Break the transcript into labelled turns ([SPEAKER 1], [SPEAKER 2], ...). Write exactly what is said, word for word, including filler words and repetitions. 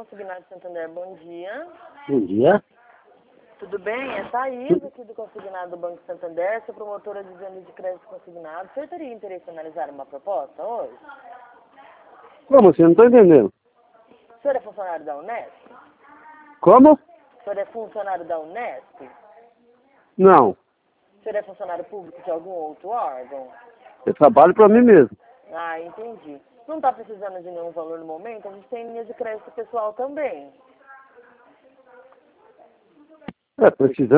[SPEAKER 1] Consignado Santander, bom dia.
[SPEAKER 2] Bom dia.
[SPEAKER 1] Tudo bem? É Thaís aqui do Consignado do Banco Santander, sou promotora de venda de crédito consignado. O senhor teria interesse em analisar uma proposta hoje?
[SPEAKER 2] Como assim? Não estou entendendo.
[SPEAKER 1] O senhor é funcionário da Unesp?
[SPEAKER 2] Como?
[SPEAKER 1] O senhor é funcionário da Unesp?
[SPEAKER 2] Não.
[SPEAKER 1] O senhor é funcionário público de algum outro órgão?
[SPEAKER 2] Eu trabalho para mim mesmo.
[SPEAKER 1] Ah, entendi. Não está precisando de nenhum valor no momento? A gente tem linha de crédito pessoal também.
[SPEAKER 2] É, precisando.